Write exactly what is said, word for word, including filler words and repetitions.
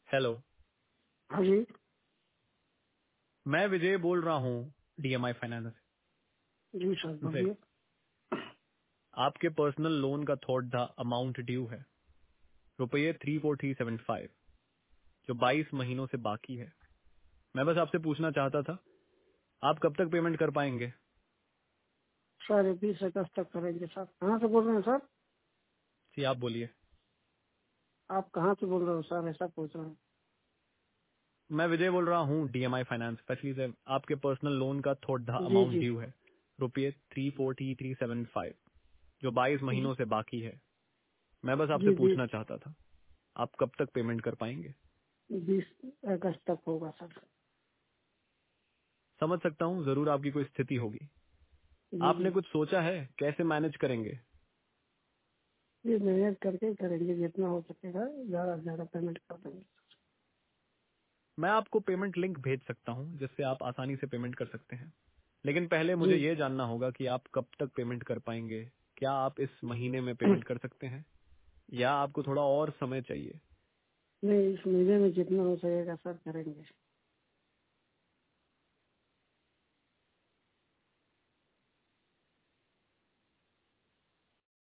Hello. हाँ जी। मैं विजय बोल रहा हूँ डीएमआई फाइनेंस जी सर से। बोलिए। आपके पर्सनल लोन का थोड़ा अमाउंट ड्यू है, रुपये three four three seven five, जो बाईस महीनों से बाकी है। मैं बस आपसे पूछना चाहता था, आप कब तक पेमेंट कर पाएंगे? सर बीस अगस्त तक करेंगे सर। कहाँ से बोल रहे हैं सर? जी आप बोलिए। आप कहाँ से बोल रहे हो सर? ऐसा पूछ रहे हैं। मैं विजय बोल रहा हूँ डीएमआई फाइनेंस स्पेशली से। आपके पर्सनल लोन का थोड़ा जी अमाउंट जी ड्यू है, रुपये three four three three seven five, जो बाईस जी महीनों से बाकी है। मैं बस आपसे जी पूछना बीस चाहता था, आप कब तक पेमेंट कर पाएंगे? बीस अगस्त तक होगा सर। समझ सकता हूँ, जरूर आपकी कोई स्थिति होगी। जी जी आपने कुछ सोचा है कैसे मैनेज करेंगे? ये मेहनत करके करेंगे, जितना हो सकेगा ज्यादा से ज्यादा पेमेंट कर देंगे। मैं आपको पेमेंट लिंक भेज सकता हूं, जिससे आप आसानी से पेमेंट कर सकते हैं। लेकिन पहले मुझे जी ये जानना होगा कि आप कब तक पेमेंट कर पाएंगे। क्या आप इस महीने में पेमेंट कर सकते हैं या आपको थोड़ा और समय चाहिए? नहीं, इस महीने में जितना हो सकेगा सर करेंगे।